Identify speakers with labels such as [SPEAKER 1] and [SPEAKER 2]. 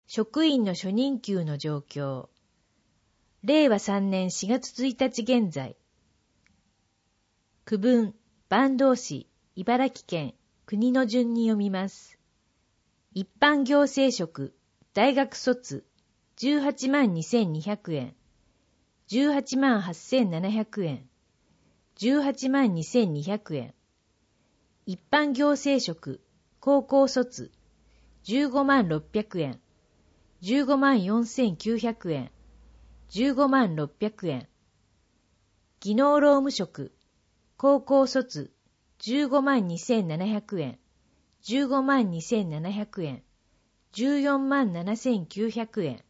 [SPEAKER 1] 職員の初任給の状況。令和3年4月1日現在。区分、坂東市、茨城県、国の順に読みます。一般行政職、大学卒、18万2200円。18万8700円。18万2200円。一般行政職、高校卒、15万600円。15万4900円。15万600円。技能労務職、高校卒、15万2700円。15万2700円。14万7900円。